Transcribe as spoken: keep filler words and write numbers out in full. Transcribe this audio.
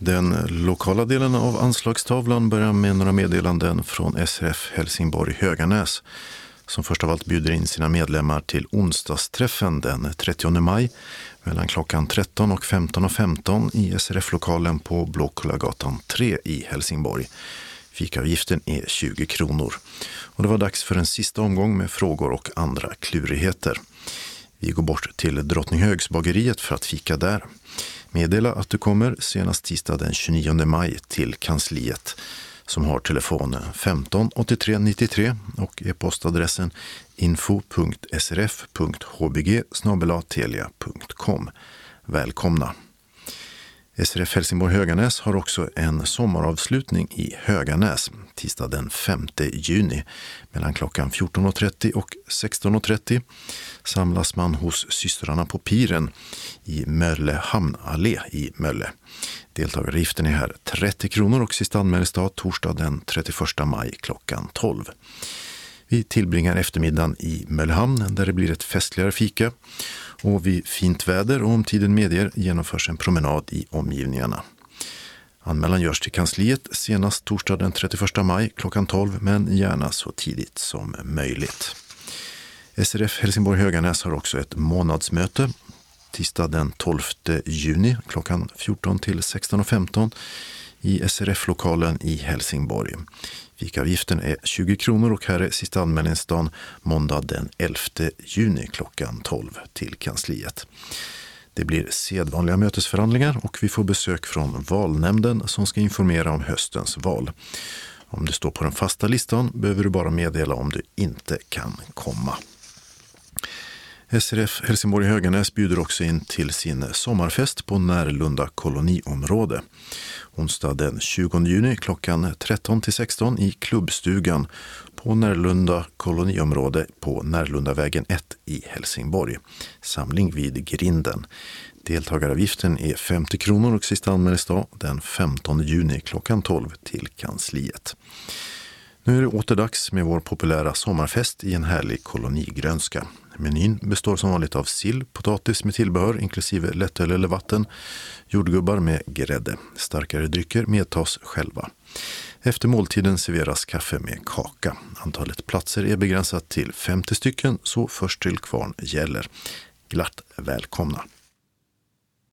Den lokala delen av anslagstavlan börjar med några meddelanden från S R F Helsingborg Höganäs som först av allt bjuder in sina medlemmar till onsdagsträffen den trettionde maj mellan klockan tretton och femton och femton i S R F-lokalen på Blåkullagatan tre i Helsingborg. Fikaavgiften är tjugo kronor. Och det var dags för en sista omgång med frågor och andra klurigheter. Vi går bort till Drottninghögsbageriet för att fika där. Meddela att du kommer senast tisdag den tjugonionde maj till kansliet som har telefonen femton åttiotre nittiotre och e-postadressen info punkt s r f punkt h b g snabel-a telia punkt com. Välkomna! S R F Helsingborg Höganäs har också en sommaravslutning i Höganäs tisdag den femte juni. Mellan klockan fjorton och trettio och sexton och trettio samlas man hos systrarna på Piren i Mölle hamnallé i Mölle. Deltagaravgiften är här trettio kronor och sista anmälningsdag torsdag den trettioförsta maj klockan tolv. Vi tillbringar eftermiddagen i Möllehamn där det blir ett festligare fika och vid fint väder och om tiden medger genomförs en promenad i omgivningarna. Anmälan görs till kansliet senast torsdag den trettioförsta maj klockan tolv men gärna så tidigt som möjligt. S R F Helsingborg Höganäs har också ett månadsmöte tisdag den tolfte juni klockan fjorton till sexton och femton i S R F-lokalen i Helsingborg. Fikaavgiften är tjugo kronor och här är sista anmälningsdagen måndag den elfte juni klockan tolv till kansliet. Det blir sedvanliga mötesförhandlingar och vi får besök från valnämnden som ska informera om höstens val. Om du står på den fasta listan behöver du bara meddela om du inte kan komma. S R F Helsingborg Höganäs bjuder också in till sin sommarfest på Närlunda koloniområde. Onsdag den tjugonde juni klockan tretton till sexton i klubbstugan på Närlunda koloniområde på Närlundavägen ett i Helsingborg. Samling vid grinden. Deltagaravgiften är femtio kronor och sista anmälningsdag den femtonde juni klockan tolv till kansliet. Nu är det återdags med vår populära sommarfest i en härlig kolonigrönska. Menyn består som vanligt av sill, potatis med tillbehör inklusive lättöl eller vatten, jordgubbar med grädde. Starkare drycker medtas själva. Efter måltiden serveras kaffe med kaka. Antalet platser är begränsat till femtio stycken så först till kvarn gäller. Glatt välkomna!